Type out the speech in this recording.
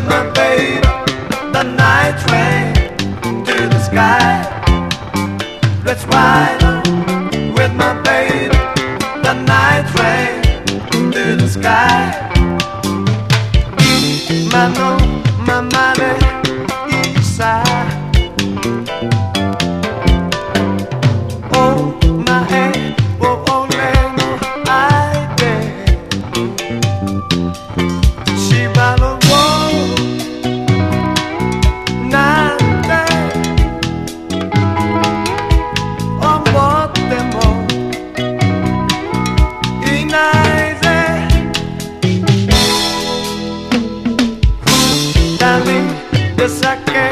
my baby, the night train to the sky. Let's ride with my baby, the night train to the sky. Mano, mamma, isa. Oh, my hey, oh, oh, no, I dare. She ballad, whoa, nada. Oh, botemo, inaise. Darling, yes I can.